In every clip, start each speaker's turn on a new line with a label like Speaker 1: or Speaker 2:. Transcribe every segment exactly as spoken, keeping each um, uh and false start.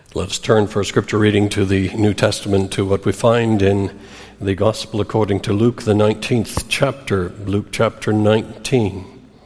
Speaker 1: Let us turn for scripture reading to the New Testament, to what we find in the Gospel according to Luke, the nineteenth chapter, Luke chapter nineteen.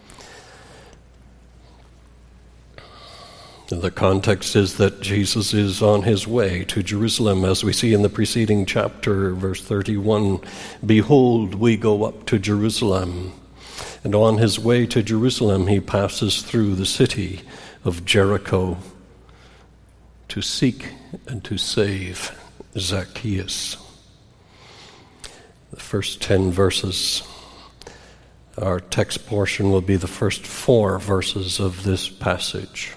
Speaker 1: The context is that Jesus is on his way to Jerusalem, as we see in the preceding chapter, verse thirty-one. Behold, we go up to Jerusalem. And on his way to Jerusalem, he passes through the city of Jericho to seek and to save Zacchaeus. The first ten verses, our text portion will be the first four verses of this passage.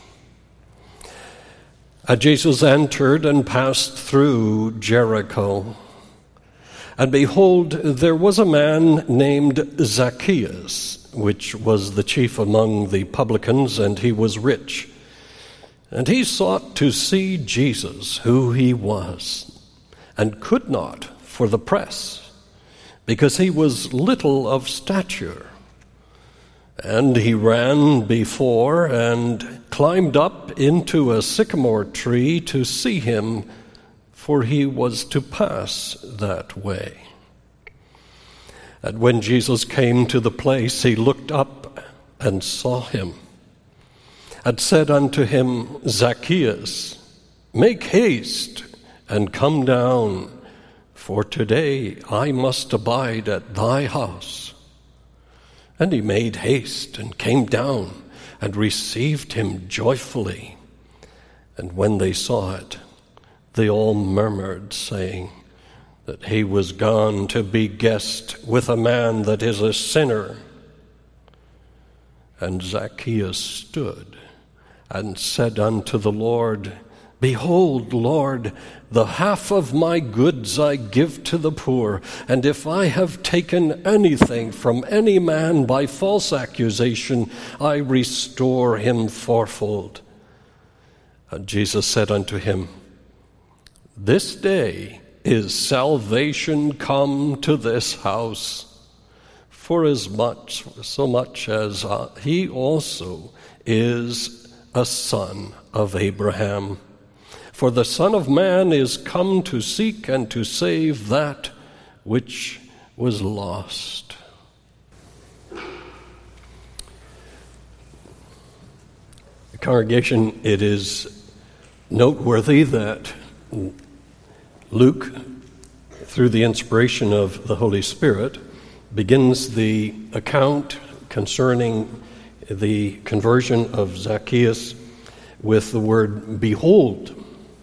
Speaker 1: And Jesus entered and passed through Jericho. And behold, there was a man named Zacchaeus, which was the chief among the publicans, and he was rich. And he sought to see Jesus, who he was, and could not for the press, because he was little of stature. And he ran before and climbed up into a sycamore tree to see him, for he was to pass that way. And when Jesus came to the place, he looked up and saw him, and said unto him, Zacchaeus, make haste and come down, for today I must abide at thy house. And he made haste and came down and received him joyfully. And when they saw it, they all murmured, saying that he was gone to be guest with a man that is a sinner. And Zacchaeus stood and said unto the Lord, Behold, Lord, the half of my goods I give to the poor, and if I have taken anything from any man by false accusation, I restore him fourfold. And Jesus said unto him, This day is salvation come to this house, for as much, so much as uh, he also is a son of Abraham. For the Son of Man is come to seek and to save that which was lost. Congregation, it is noteworthy that Luke, through the inspiration of the Holy Spirit, begins the account concerning the conversion of Zacchaeus with the word behold.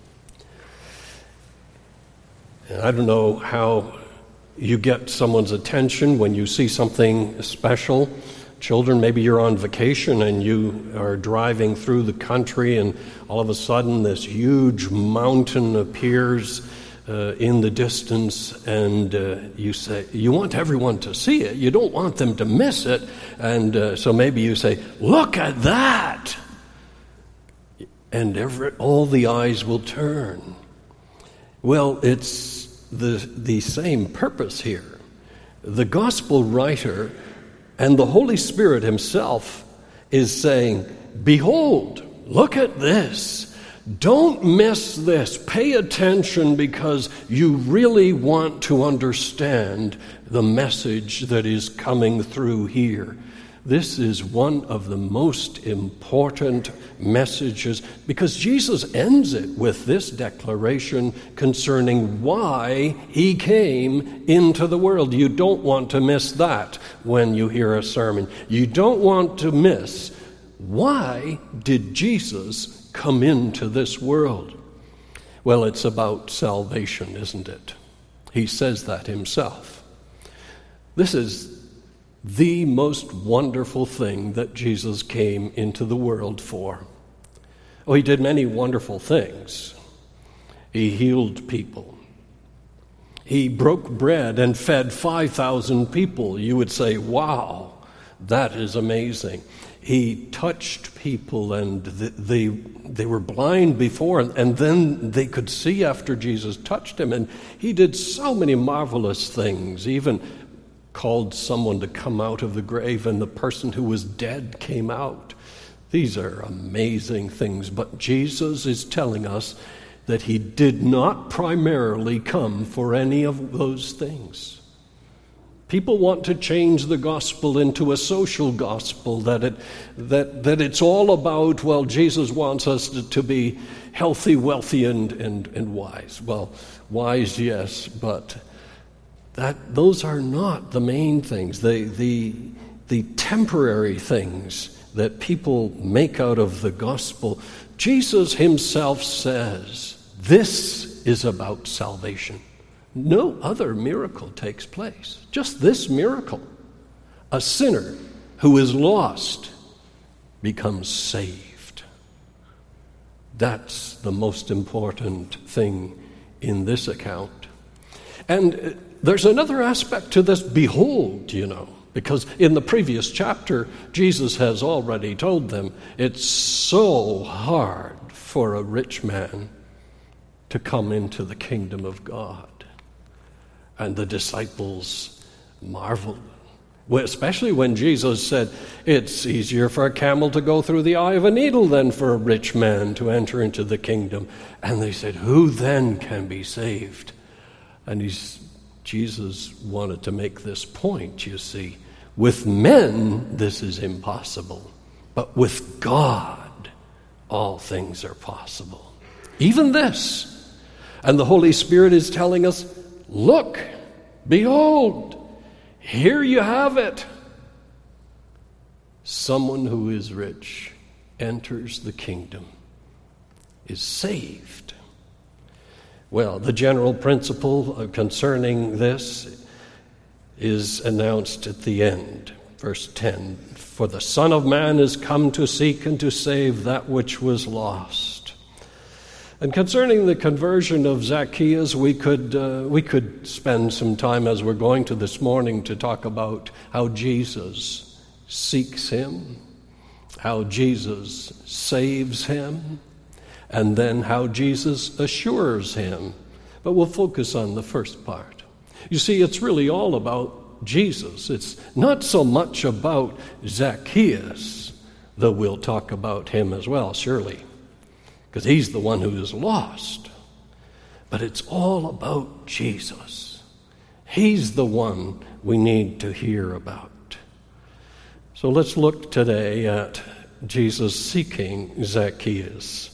Speaker 1: And I don't know how you get someone's attention when you see something special. Children, maybe you're on vacation and you are driving through the country and all of a sudden this huge mountain appears uh, in the distance, and uh, you say, you want everyone to see it. You don't want them to miss it. And uh, so maybe you say, look at that. And every, all the eyes will turn. Well, it's the the same purpose here. The gospel writer and the Holy Spirit himself is saying, behold, look at this. Don't miss this. Pay attention, because you really want to understand the message that is coming through here. This is one of the most important messages, because Jesus ends it with this declaration concerning why he came into the world. You don't want to miss that when you hear a sermon. You don't want to miss, why did Jesus come into this world? Well, it's about salvation, isn't it? He says that himself. This is the most wonderful thing that Jesus came into the world for. Oh, he did many wonderful things. He healed people. He broke bread and fed five thousand people. You would say, wow, that is amazing. He touched people, and they they were blind before, and then they could see after Jesus touched him. And he did so many marvelous things, even called someone to come out of the grave, and the person who was dead came out. These are amazing things, but Jesus is telling us that he did not primarily come for any of those things. People want to change the gospel into a social gospel, that it that that it's all about, well, Jesus wants us to, to be healthy, wealthy, and, and, and wise. Well, wise, yes, but that those are not the main things. The the the temporary things that people make out of the gospel. Jesus himself says, this is about salvation. No other miracle takes place. Just this miracle. A sinner who is lost becomes saved. That's the most important thing in this account. And there's another aspect to this behold, you know, because in the previous chapter, Jesus has already told them it's so hard for a rich man to come into the kingdom of God. And the disciples marveled, especially when Jesus said, it's easier for a camel to go through the eye of a needle than for a rich man to enter into the kingdom. And they said, who then can be saved? And he's, Jesus wanted to make this point, you see. With men, this is impossible. But with God, all things are possible. Even this. And the Holy Spirit is telling us, look, behold, here you have it. Someone who is rich enters the kingdom, is saved. Well, the general principle concerning this is announced at the end, verse ten. For the Son of Man is come to seek and to save that which was lost. And concerning the conversion of Zacchaeus, we could uh, we could spend some time, as we're going to this morning, to talk about how Jesus seeks him, how Jesus saves him, and then how Jesus assures him. But we'll focus on the first part. You see, it's really all about Jesus. It's not so much about Zacchaeus, though we'll talk about him as well, surely, because he's the one who is lost. But it's all about Jesus. He's the one we need to hear about. So let's look today at Jesus seeking Zacchaeus.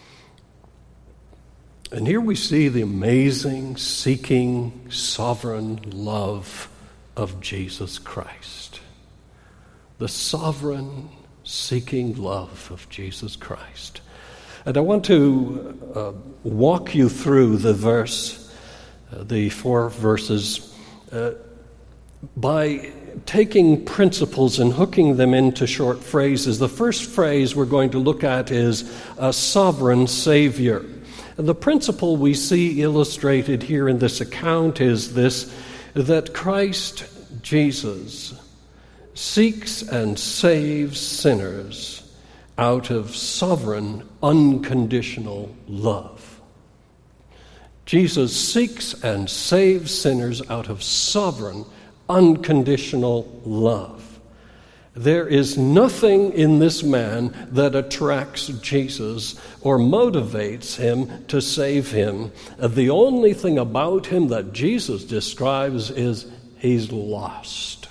Speaker 1: And here we see the amazing, seeking, sovereign love of Jesus Christ. The sovereign, seeking love of Jesus Christ. And I want to uh, walk you through the verse, uh, the four verses, uh, by taking principles and hooking them into short phrases. The first phrase we're going to look at is a sovereign Savior. And the principle we see illustrated here in this account is this, that Christ Jesus seeks and saves sinners out of sovereign, unconditional love. Jesus seeks and saves sinners out of sovereign, unconditional love. There is nothing in this man that attracts Jesus or motivates him to save him. The only thing about him that Jesus describes is he's lost.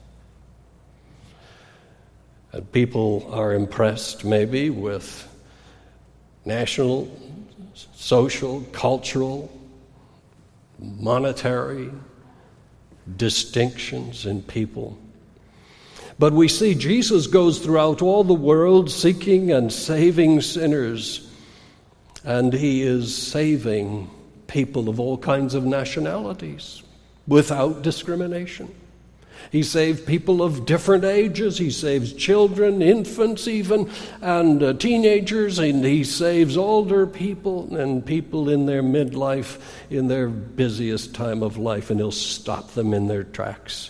Speaker 1: And people are impressed maybe with national, social, cultural, monetary distinctions in people. But we see Jesus goes throughout all the world seeking and saving sinners. And he is saving people of all kinds of nationalities without discrimination. He saved people of different ages. He saves children, infants even, and uh, teenagers. And he saves older people and people in their midlife, in their busiest time of life. And he'll stop them in their tracks.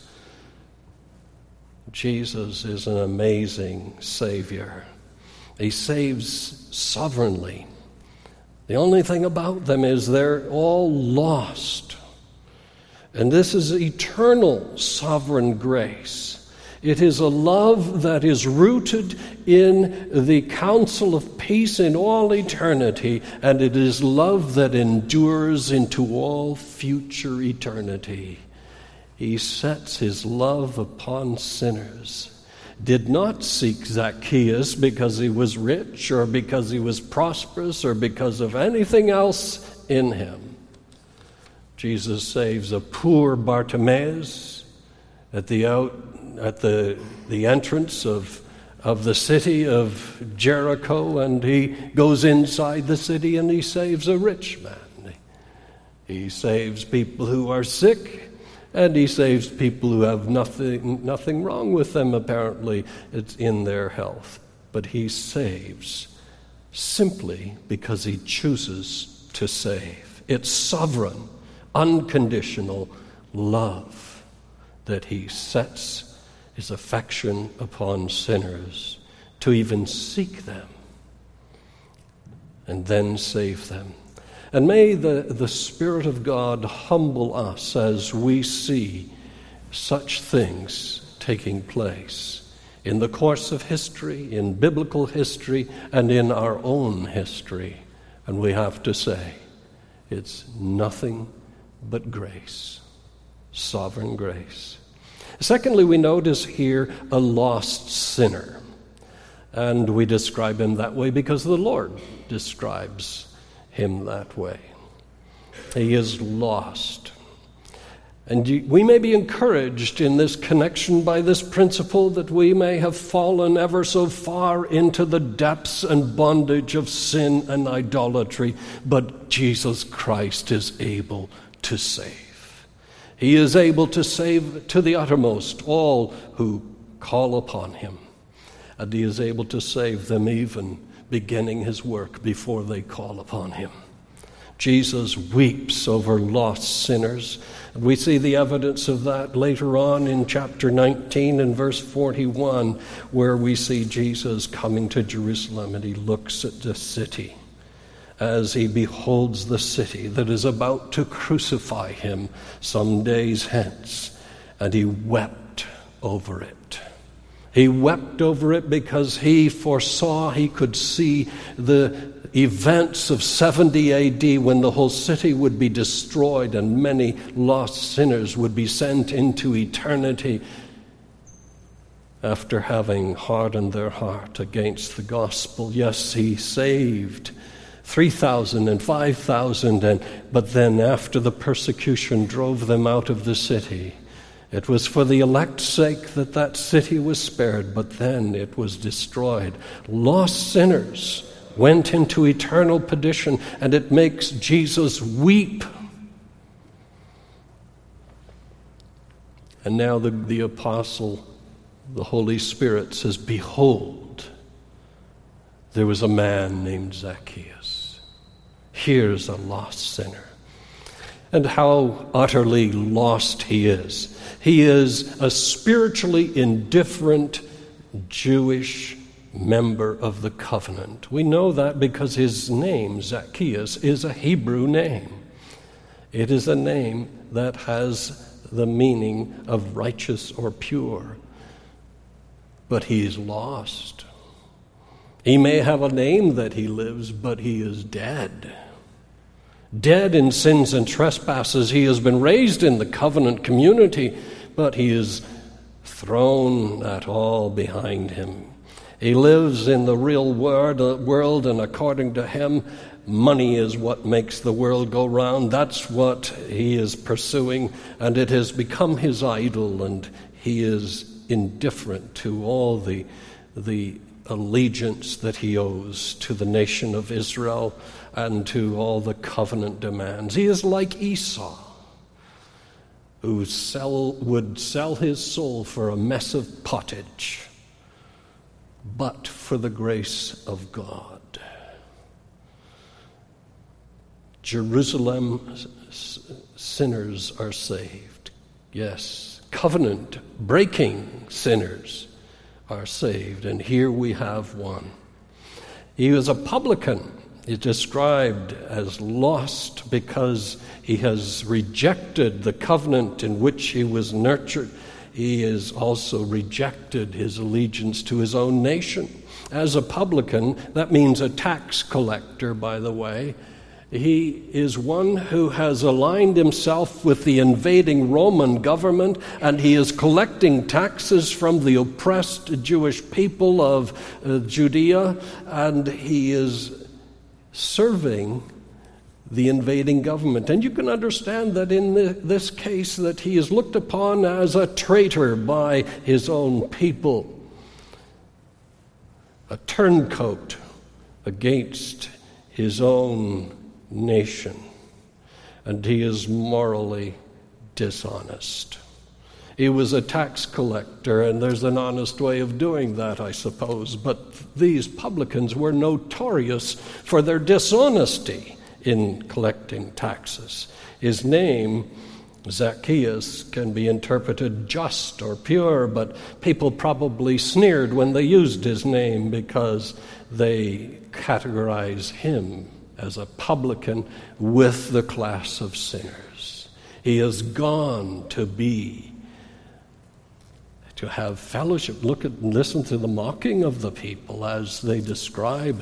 Speaker 1: Jesus is an amazing Savior. He saves sovereignly. The only thing about them is they're all lost. And this is eternal sovereign grace. It is a love that is rooted in the counsel of peace in all eternity, and it is love that endures into all future eternity. He sets his love upon sinners. Did not seek Zacchaeus because he was rich or because he was prosperous or because of anything else in him. Jesus saves a poor Bartimaeus at the out at the the entrance of of the city of Jericho, and he goes inside the city and he saves a rich man. He saves people who are sick, and he saves people who have nothing nothing wrong with them, apparently. It's in their health. But he saves simply because he chooses to save. It's sovereign, unconditional love that he sets his affection upon sinners to even seek them and then save them. And may the, the Spirit of God humble us as we see such things taking place in the course of history, in biblical history, and in our own history. And we have to say, it's nothing but grace, sovereign grace. Secondly, we notice here a lost sinner. And we describe him that way because the Lord describes him that way. He is lost. And we may be encouraged in this connection by this principle that we may have fallen ever so far into the depths and bondage of sin and idolatry, but Jesus Christ is able to save. He is able to save to the uttermost all who call upon him. And he is able to save them even beginning his work before they call upon him. Jesus weeps over lost sinners. And we see the evidence of that later on in chapter nineteen and verse forty-one, where we see Jesus coming to Jerusalem, and he looks at the city as he beholds the city that is about to crucify him some days hence, and he wept over it. He wept over it because he foresaw, he could see the events of seventy A D when the whole city would be destroyed and many lost sinners would be sent into eternity after having hardened their heart against the gospel. Yes, he saved three thousand and five thousand, and but then after the persecution drove them out of the city, it was for the elect's sake that that city was spared, but then it was destroyed. Lost sinners went into eternal perdition, and it makes Jesus weep. And now the, the apostle, the Holy Spirit says, behold, there was a man named Zacchaeus. Here's a lost sinner. And how utterly lost he is. He is a spiritually indifferent Jewish member of the covenant. We know that because his name, Zacchaeus, is a Hebrew name. It is a name that has the meaning of righteous or pure. But he's lost. He may have a name that he lives, but he is dead. Dead in sins and trespasses. He has been raised in the covenant community, but he is thrown that all behind him. He lives in the real world, and according to him, money is what makes the world go round. That's what he is pursuing, and it has become his idol, and he is indifferent to all the, the allegiance that he owes to the nation of Israel and to all the covenant demands. He is like Esau, who sell, would sell his soul for a mess of pottage, but for the grace of God. Jerusalem sinners are saved. Yes, covenant-breaking sinners are saved. And here we have one. He was a publican. He's described as lost because he has rejected the covenant in which he was nurtured. he has also rejected his allegiance to his own nation. As a publican, that means a tax collector, by the way. He is one who has aligned himself with the invading Roman government, and he is collecting taxes from the oppressed Jewish people of uh, Judea, and he is serving the invading government. And you can understand that in the, this case that he is looked upon as a traitor by his own people, a turncoat against his own nation, and he is morally dishonest. He was a tax collector, and there's an honest way of doing that, I suppose, but these publicans were notorious for their dishonesty in collecting taxes. His name, Zacchaeus, can be interpreted just or pure, but people probably sneered when they used his name because they categorize him as a publican with the class of sinners. He has gone to be, to have fellowship. Look at, listen to the mocking of the people as they describe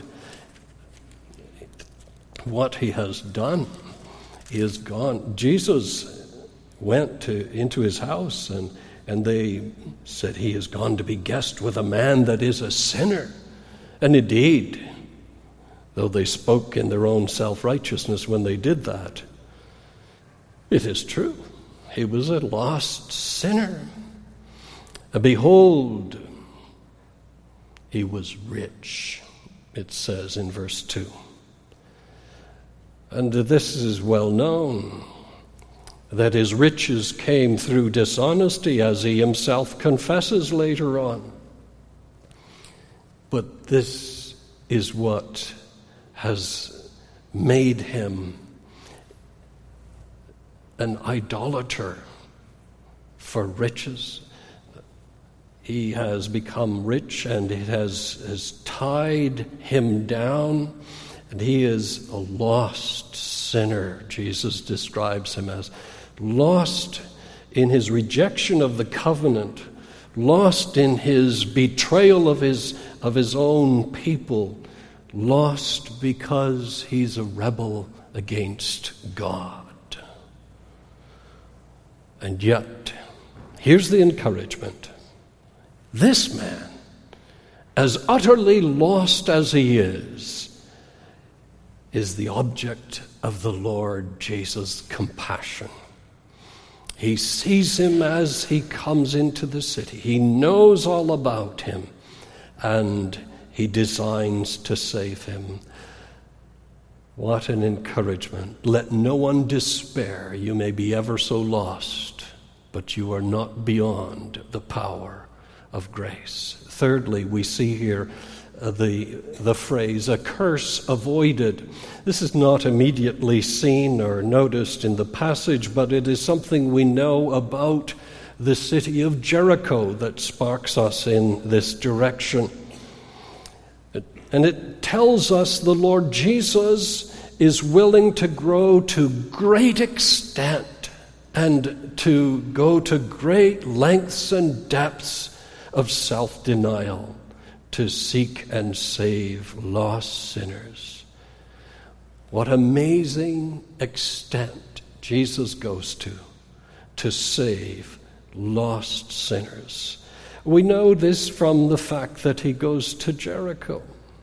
Speaker 1: what he has done. He has gone. Jesus went to into his house, and, and they said, he has gone to be guest with a man that is a sinner. And indeed, though they spoke in their own self-righteousness when they did that, it is true. He was a lost sinner. And behold, he was rich, it says in verse two. And this is well known, that his riches came through dishonesty, as he himself confesses later on. But this is what has made him an idolater for riches. He has become rich, and it has, has tied him down, and he is a lost sinner. Jesus describes him as lost in his rejection of the covenant, lost in his betrayal of his of his own people, lost because he's a rebel against God. And yet, here's the encouragement. This man, as utterly lost as he is, is the object of the Lord Jesus' compassion. He sees him as he comes into the city. He knows all about him, and he designs to save him. What an encouragement. Let no one despair. You may be ever so lost, but you are not beyond the power of grace. Thirdly, we see here uh, the, the phrase, a curse avoided. This is not immediately seen or noticed in the passage, but it is something we know about the city of Jericho that sparks us in this direction. And it tells us the Lord Jesus is willing to grow to great extent and to go to great lengths and depths of self-denial to seek and save lost sinners. What amazing extent Jesus goes to to save lost sinners. We know this from the fact that he goes to Jericho.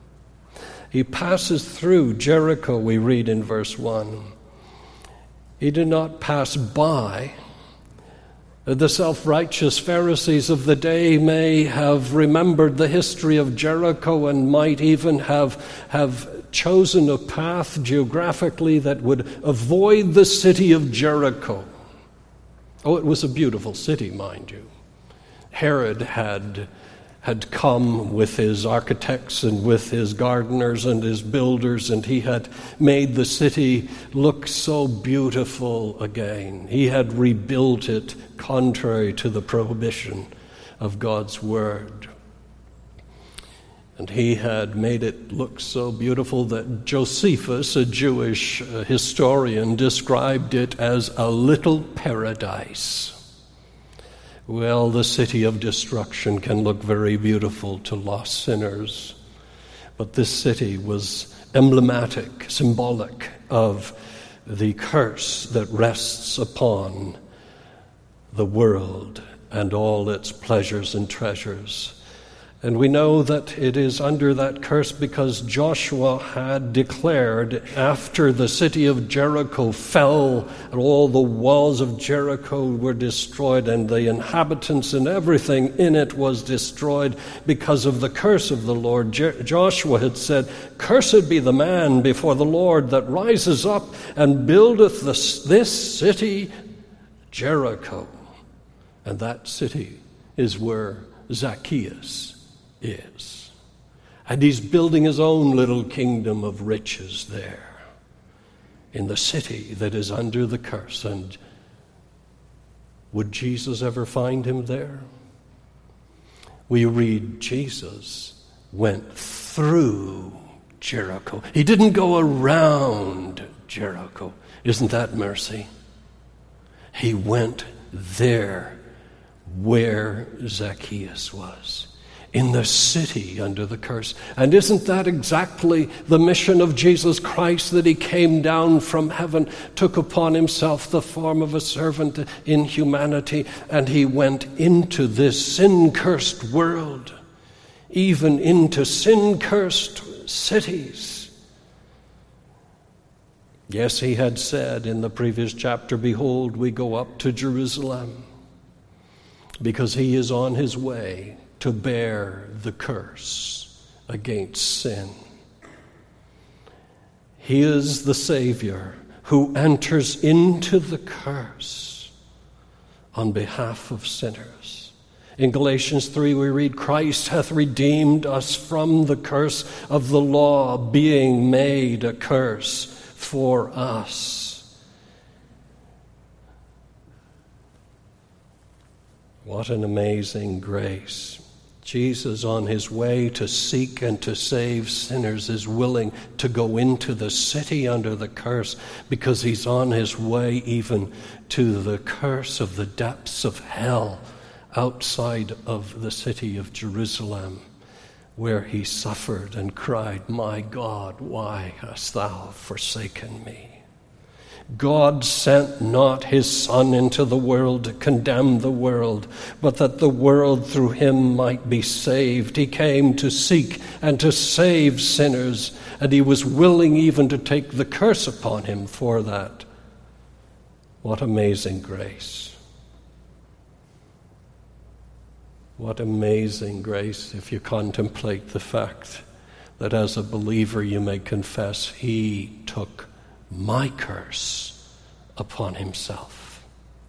Speaker 1: He passes through Jericho, we read in verse one. He did not pass by. The self-righteous Pharisees of the day may have remembered the history of Jericho and might even have, have chosen a path geographically that would avoid the city of Jericho. Oh, it was a beautiful city, mind you. Herod had, had come with his architects and with his gardeners and his builders, and he had made the city look so beautiful again. He had rebuilt it contrary to the prohibition of God's word. And he had made it look so beautiful that Josephus, a Jewish uh, historian, described it as a little paradise. Well, the city of destruction can look very beautiful to lost sinners, but this city was emblematic, symbolic of the curse that rests upon the world and all its pleasures and treasures. And we know that it is under that curse because Joshua had declared, after the city of Jericho fell and all the walls of Jericho were destroyed and the inhabitants and everything in it was destroyed because of the curse of the Lord, Je- Joshua had said, "Cursed be the man before the Lord that rises up and buildeth this, this city, Jericho." And that city is where Zacchaeus is. And he's building his own little kingdom of riches there in the city that is under the curse. And would Jesus ever find him there? We read Jesus went through Jericho. He didn't go around Jericho. Isn't that mercy? He went there where Zacchaeus was, in the city under the curse. And isn't that exactly the mission of Jesus Christ, that he came down from heaven, took upon himself the form of a servant in humanity, and he went into this sin-cursed world, even into sin-cursed cities. Yes, he had said in the previous chapter, "Behold, we go up to Jerusalem," because he is on his way to bear the curse against sin. He is the Savior who enters into the curse on behalf of sinners. In Galatians three we read, "Christ hath redeemed us from the curse of the law, being made a curse for us." What an amazing grace. Jesus, on his way to seek and to save sinners, is willing to go into the city under the curse because he's on his way even to the curse of the depths of hell outside of the city of Jerusalem, where he suffered and cried, "My God, why hast thou forsaken me?" God sent not his Son into the world to condemn the world, but that the world through him might be saved. He came to seek and to save sinners, and he was willing even to take the curse upon him for that. What amazing grace. What amazing grace if you contemplate the fact that as a believer you may confess, he took my curse upon himself.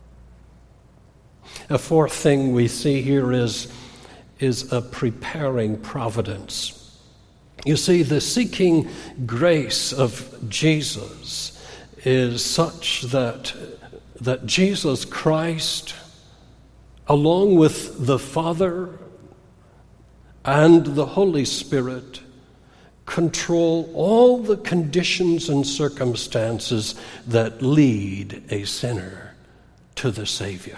Speaker 1: A fourth thing we see here is, is a preparing providence. You see, the seeking grace of Jesus is such that, that Jesus Christ, along with the Father and the Holy Spirit, control all the conditions and circumstances that lead a sinner to the Savior.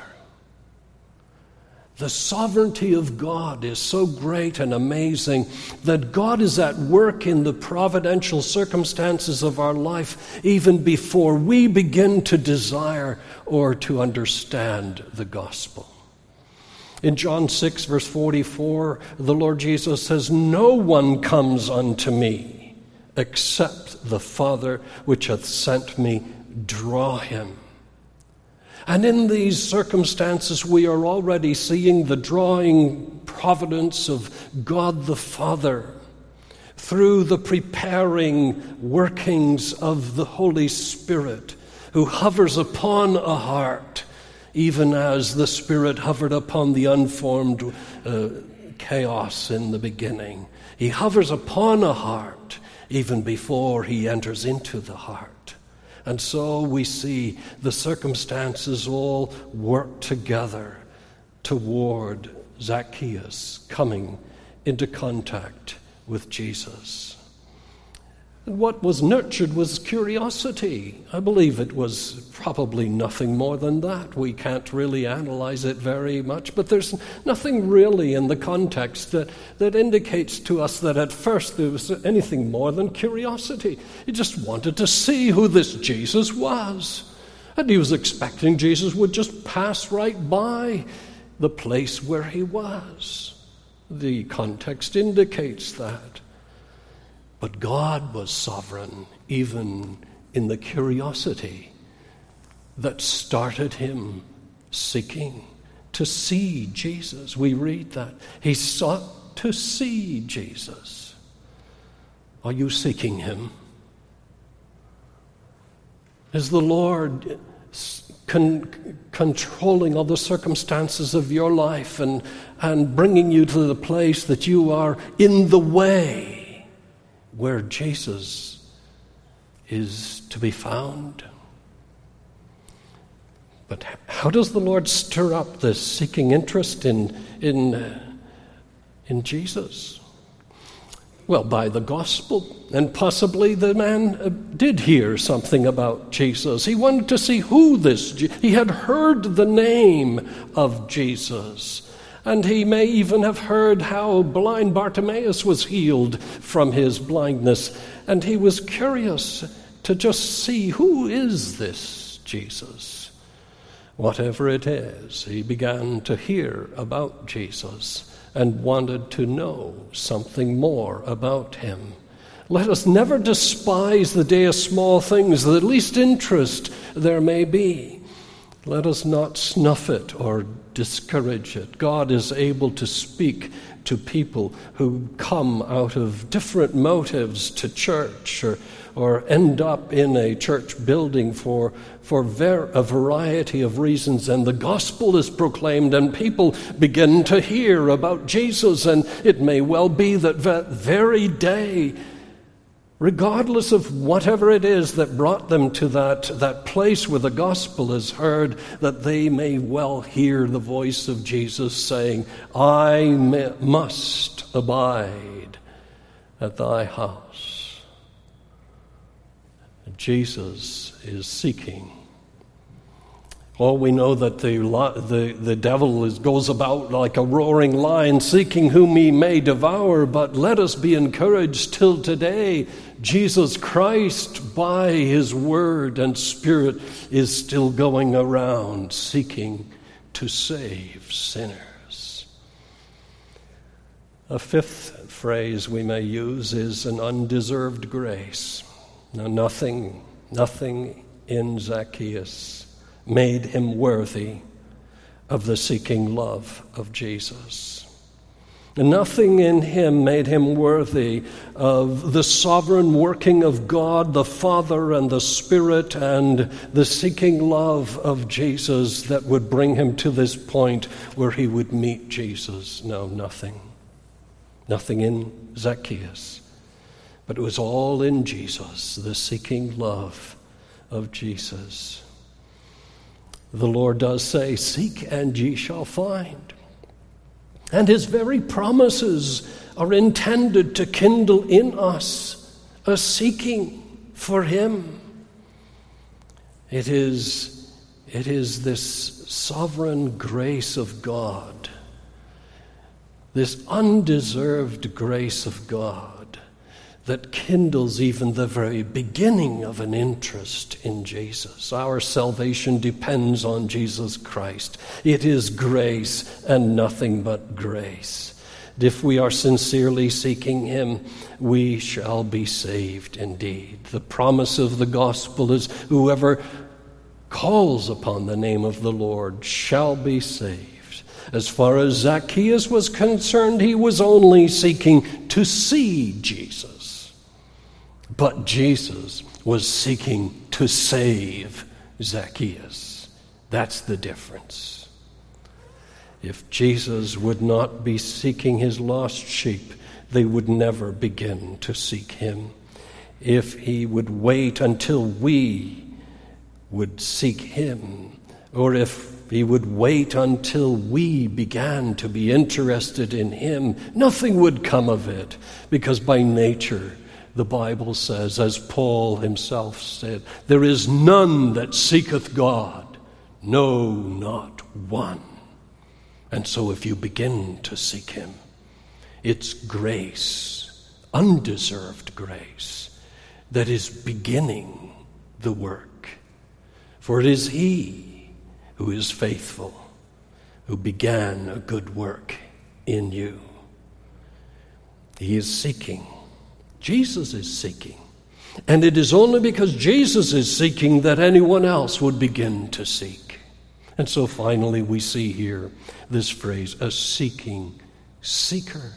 Speaker 1: The sovereignty of God is so great and amazing that God is at work in the providential circumstances of our life even before we begin to desire or to understand the gospel. In John six, verse forty-four, the Lord Jesus says, "No one comes unto me, except the Father which hath sent me draw him." And in these circumstances, we are already seeing the drawing providence of God the Father through the preparing workings of the Holy Spirit, who hovers upon a heart, even as the Spirit hovered upon the unformed uh, chaos in the beginning. He hovers upon a heart even before he enters into the heart. And so we see the circumstances all work together toward Zacchaeus coming into contact with Jesus. And what was nurtured was curiosity. I believe it was probably nothing more than that. We can't really analyze it very much, but there's nothing really in the context that, that indicates to us that at first there was anything more than curiosity. He just wanted to see who this Jesus was. And he was expecting Jesus would just pass right by the place where he was. The context indicates that. But God was sovereign even in the curiosity that started him seeking to see Jesus. We read that. He sought to see Jesus. Are you seeking him? Is the Lord con- controlling all the circumstances of your life and, and bringing you to the place that you are in the way where Jesus is to be found? But how does the Lord stir up this seeking interest in, in, uh, in Jesus? Well, by the gospel. And possibly the man uh, did hear something about Jesus. He wanted to see who this, Je- he had heard the name of Jesus. And he may even have heard how blind Bartimaeus was healed from his blindness. And he was curious to just see, who is this Jesus? Whatever it is, he began to hear about Jesus and wanted to know something more about him. Let us never despise the day of small things, the least interest there may be. Let us not snuff it or discourage it. God is able to speak to people who come out of different motives to church or, or end up in a church building for, for ver- a variety of reasons. And the gospel is proclaimed and people begin to hear about Jesus. And it may well be that that very day, regardless of whatever it is that brought them to that, that place where the gospel is heard, that they may well hear the voice of Jesus saying, I may, must abide at thy house. Jesus is seeking. Oh, we know that the, the, the devil is, goes about like a roaring lion, seeking whom he may devour, but let us be encouraged till today. Jesus Christ, by his word and spirit, is still going around seeking to save sinners. A fifth phrase we may use is an undeserved grace. Now, nothing, nothing in Zacchaeus made him worthy of the seeking love of Jesus. And nothing in him made him worthy of the sovereign working of God, the Father and the Spirit, and the seeking love of Jesus that would bring him to this point where he would meet Jesus. No, nothing. Nothing in Zacchaeus. But it was all in Jesus, the seeking love of Jesus. The Lord does say, seek and ye shall find. And his very promises are intended to kindle in us a seeking for him. It is, it is this sovereign grace of God, this undeserved grace of God, that kindles even the very beginning of an interest in Jesus. Our salvation depends on Jesus Christ. It is grace and nothing but grace. If we are sincerely seeking him, we shall be saved indeed. The promise of the gospel is whoever calls upon the name of the Lord shall be saved. As far as Zacchaeus was concerned, he was only seeking to see Jesus. But Jesus was seeking to save Zacchaeus. That's the difference. If Jesus would not be seeking his lost sheep, they would never begin to seek him. If he would wait until we would seek him, or if he would wait until we began to be interested in him, nothing would come of it, because by nature, the Bible says, as Paul himself said, there is none that seeketh God, no, not one. And so if you begin to seek him, it's grace, undeserved grace, that is beginning the work. For it is he who is faithful, who began a good work in you. He is seeking. Jesus is seeking. And it is only because Jesus is seeking that anyone else would begin to seek. And so finally we see here this phrase, a seeking seeker.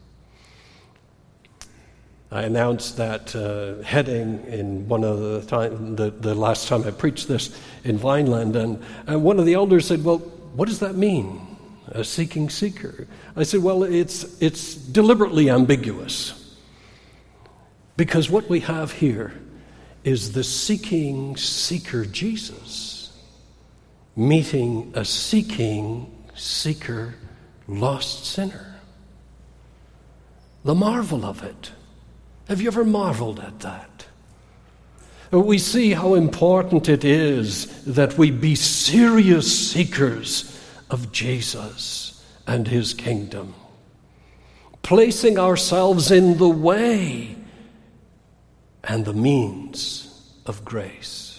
Speaker 1: I announced that uh, heading in one of the time, the, the last time I preached this in Vineland, and, and one of the elders said, well, what does that mean, a seeking seeker? I said, well, it's it's deliberately ambiguous. Because what we have here is the seeking seeker Jesus meeting a seeking seeker lost sinner. The marvel of it. Have you ever marveled at that? We see how important it is that we be serious seekers of Jesus and his kingdom, placing ourselves in the way and the means of grace.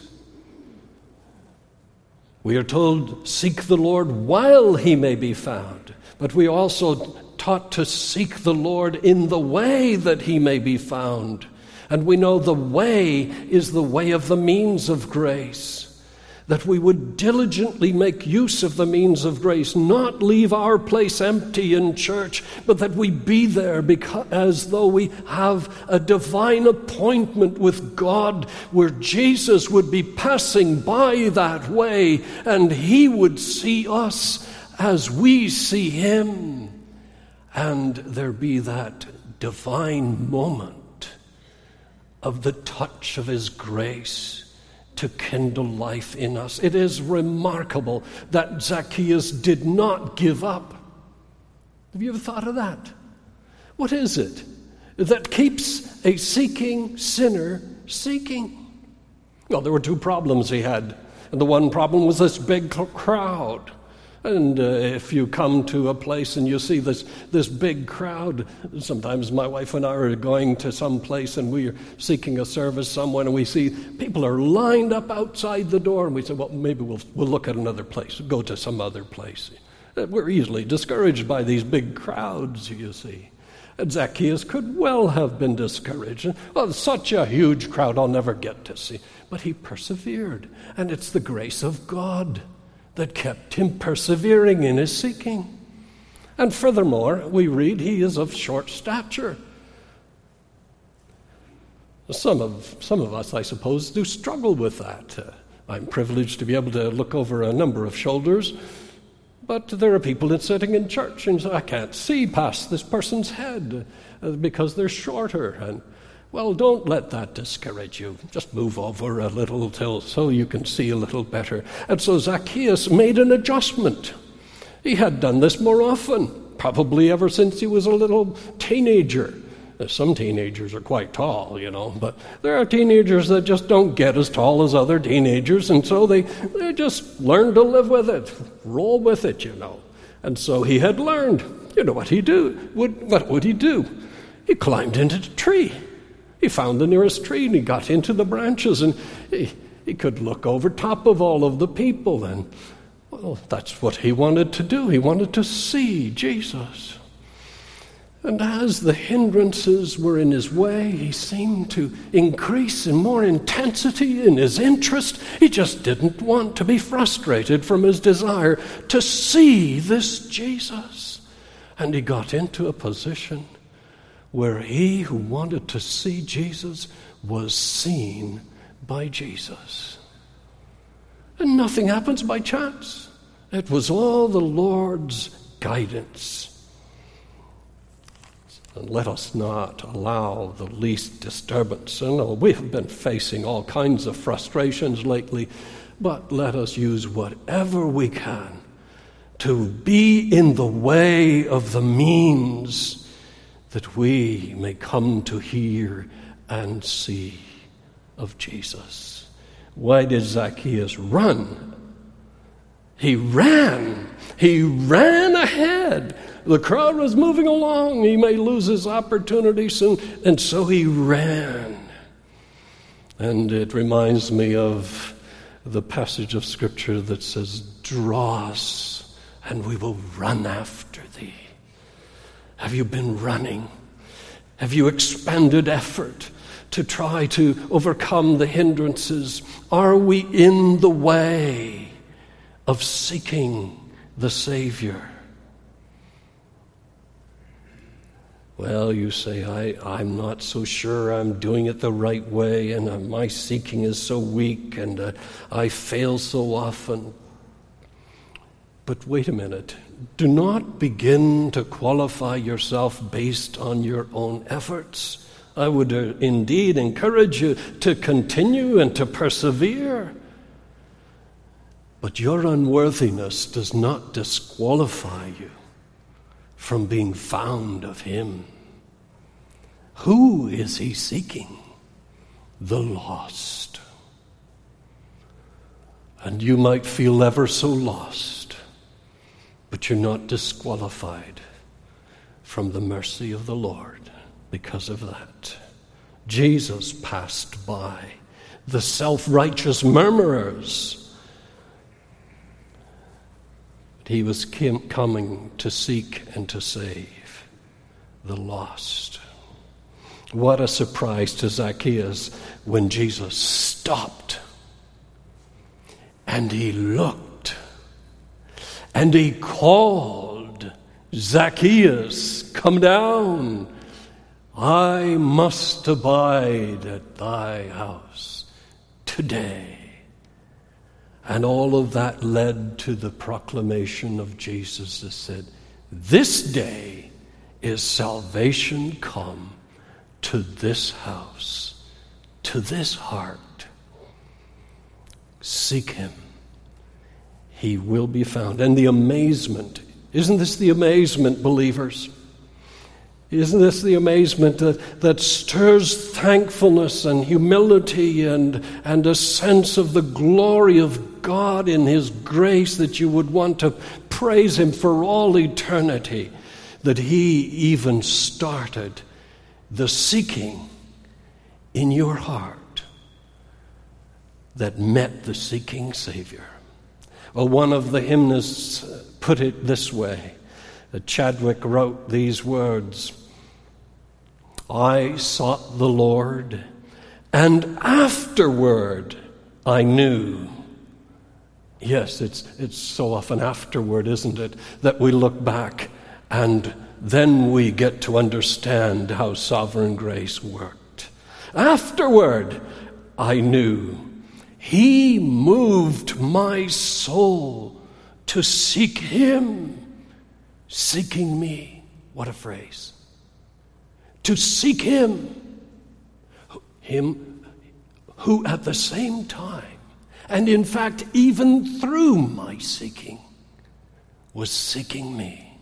Speaker 1: We are told, seek the Lord while he may be found, but we also taught to seek the Lord in the way that he may be found. And we know the way is the way of the means of grace, that we would diligently make use of the means of grace, not leave our place empty in church, but that we be there because, as though we have a divine appointment with God, where Jesus would be passing by that way, and he would see us as we see him, and there be that divine moment of the touch of his grace to kindle life in us. It is remarkable that Zacchaeus did not give up. Have you ever thought of that? What is it that keeps a seeking sinner seeking? Well, there were two problems he had. And the one problem was this big crowd. And uh, if you come to a place and you see this this big crowd, sometimes my wife and I are going to some place and we are seeking a service somewhere, and we see people are lined up outside the door, and we say, well, maybe we'll we'll look at another place, go to some other place. We're easily discouraged by these big crowds, you see. And Zacchaeus could well have been discouraged. Well, such a huge crowd, I'll never get to see. But he persevered, and it's the grace of God that kept him persevering in his seeking. And furthermore, we read he is of short stature. Some of some of us, I suppose, do struggle with that. Uh, I'm privileged to be able to look over a number of shoulders, but there are people that sitting in church and say, I can't see past this person's head uh, because they're shorter. And well, don't let that discourage you. Just move over a little till so you can see a little better. And so Zacchaeus made an adjustment. He had done this more often, probably ever since he was a little teenager. Some teenagers are quite tall, you know, but there are teenagers that just don't get as tall as other teenagers, and so they, they just learn to live with it, roll with it, you know. And so he had learned, you know what he do? Would, what would he do? He climbed into the tree. He found the nearest tree and he got into the branches, and he, he could look over top of all of the people, and well, that's what he wanted to do. He wanted to see Jesus. And as the hindrances were in his way, he seemed to increase in more intensity in his interest. He just didn't want to be frustrated from his desire to see this Jesus. And he got into a position where he who wanted to see Jesus was seen by Jesus. And nothing happens by chance. It was all the Lord's guidance. And let us not allow the least disturbance. And oh, we have been facing all kinds of frustrations lately, but let us use whatever we can to be in the way of the means that we may come to hear and see of Jesus. Why did Zacchaeus run? He ran. He ran ahead. The crowd was moving along. He may lose his opportunity soon. And so he ran. And it reminds me of the passage of Scripture that says, "Draw us, and we will run after thee." Have you been running? Have you expended effort to try to overcome the hindrances? Are we in the way of seeking the Savior? Well, you say, I, I'm not so sure I'm doing it the right way, and uh, my seeking is so weak, and uh, I fail so often. But wait a minute. Do not begin to qualify yourself based on your own efforts. I would uh, indeed encourage you to continue and to persevere. But your unworthiness does not disqualify you from being found of him. Who is he seeking? The lost. And you might feel ever so lost, but you're not disqualified from the mercy of the Lord because of that. Jesus passed by the self-righteous murmurers. He was coming to seek and to save the lost. What a surprise to Zacchaeus when Jesus stopped and he looked and he called, "Zacchaeus, come down. I must abide at thy house today." And all of that led to the proclamation of Jesus that said, "This day is salvation come to this house, to this heart. Seek him. He will be found." And the amazement, isn't this the amazement, believers? Isn't this the amazement that, that stirs thankfulness and humility and, and a sense of the glory of God in his grace, that you would want to praise him for all eternity, that he even started the seeking in your heart that met the seeking Savior? Well, one of the hymnists put it this way. Chadwick wrote these words: "I sought the Lord, and afterward I knew." Yes, it's it's so often afterward, isn't it, that we look back and then we get to understand how sovereign grace worked. Afterward I knew he moved my soul to seek him. Seeking me. What a phrase. To seek him. Him who at the same time, and in fact even through my seeking, was seeking me.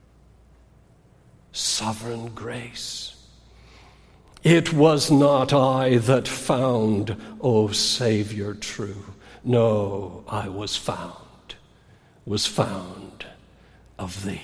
Speaker 1: Sovereign grace. It was not I that found, O Savior true. No, I was found, was found of thee.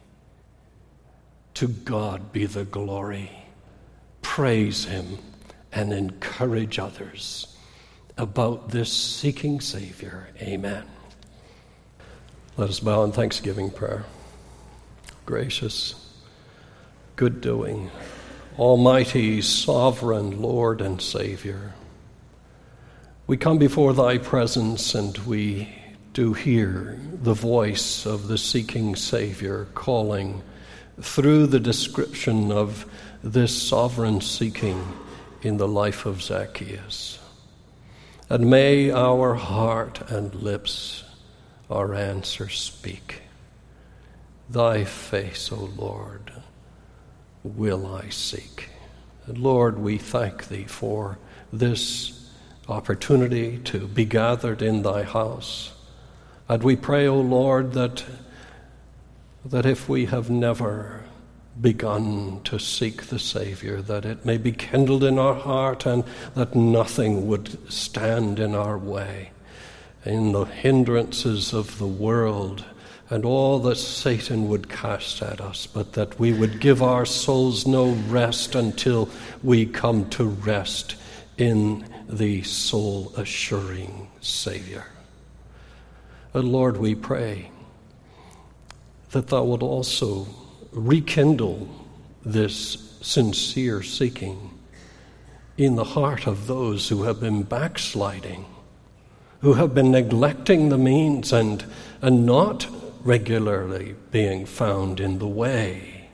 Speaker 1: To God be the glory. Praise him and encourage others about this seeking Savior. Amen. Let us bow in thanksgiving prayer. Gracious, good-doing, almighty, sovereign Lord and Savior, we come before thy presence and we do hear the voice of the seeking Savior calling through the description of this sovereign seeking in the life of Zacchaeus. And may our heart and lips our answer speak. Thy face, O Lord, will I seek. And Lord, we thank thee for this opportunity to be gathered in thy house. And we pray, O Lord, that that if we have never begun to seek the Savior, that it may be kindled in our heart and that nothing would stand in our way, in the hindrances of the world and all that Satan would cast at us, but that we would give our souls no rest until we come to rest in the soul-assuring Savior. And Lord, we pray that thou wilt also rekindle this sincere seeking in the heart of those who have been backsliding, who have been neglecting the means and, and not regularly being found in the way.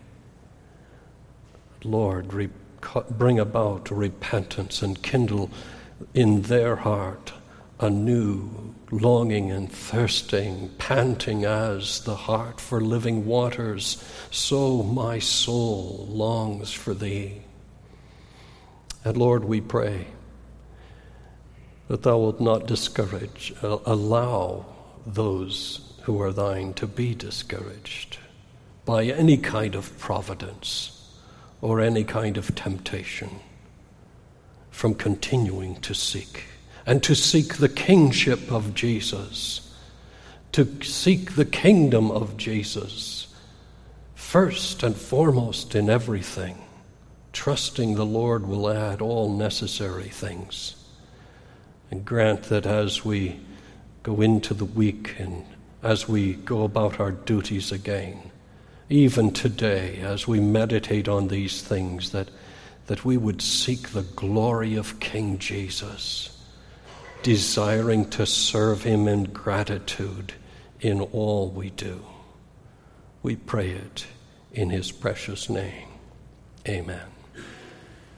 Speaker 1: Lord, re- bring about repentance and kindle in their heart a new longing and thirsting, panting as the heart for living waters, so my soul longs for thee. And Lord, we pray that thou wilt not discourage, uh, allow those who are thine to be discouraged by any kind of providence or any kind of temptation from continuing to seek, and to seek the kingship of Jesus, to seek the kingdom of Jesus first and foremost in everything, trusting the Lord will add all necessary things. And grant that as we go into the week and as we go about our duties again, even today as we meditate on these things, that, that we would seek the glory of King Jesus, desiring to serve him in gratitude in all we do. We pray it in his precious name. Amen.